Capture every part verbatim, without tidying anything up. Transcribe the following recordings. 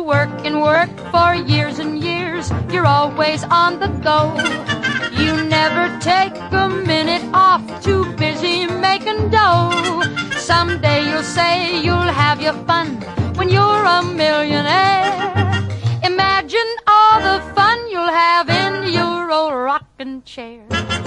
work and work for years and years. You're always on the go. You never take a minute off, too busy making dough. Someday you'll say you'll have your fun when you're a millionaire. Imagine all the fun you'll have in your old rocking chair.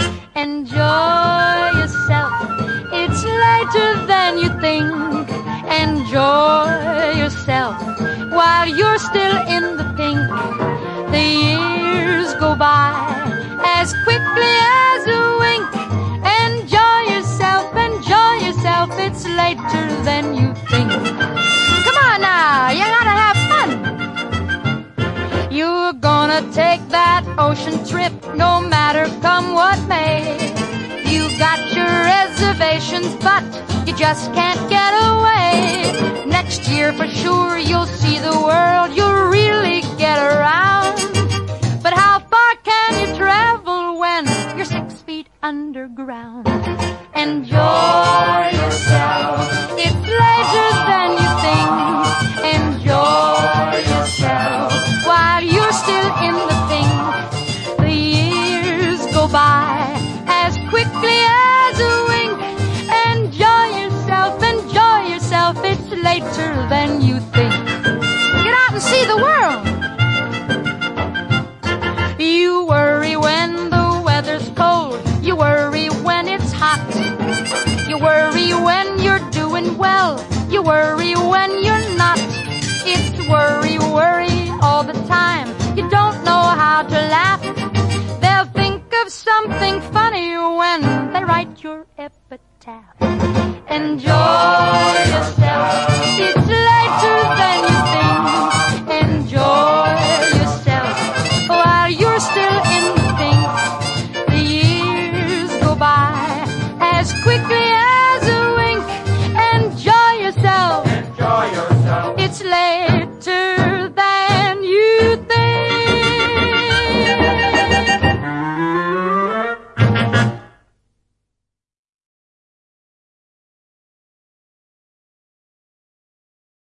Enjoy yourself, it's later than you think. Enjoy yourself while you're still in the pink. The years go by as quickly as a wink. Enjoy yourself, enjoy yourself, it's later than you think. Come on now, you gotta have fun. You're gonna take that ocean trip no matter come what may. You got your reservations, but you just can't get away. Next year for sure you'll see the world, you'll really get around. But how far can you travel when you're six feet underground? Enjoy yourself, it's later than you think. Enjoy yourself while you're still in the pink. The years go by as quickly as a wink. Enjoy yourself, enjoy yourself, it's later than you think. Get out and see the world. You worry when the weather's cold. You worry when it's hot. You worry when you're doing well. You worry when you're not. It's worry, worry all the time. You don't know how to laugh. They'll think of something funny when they write your epitaph. Enjoy yourself, it's late.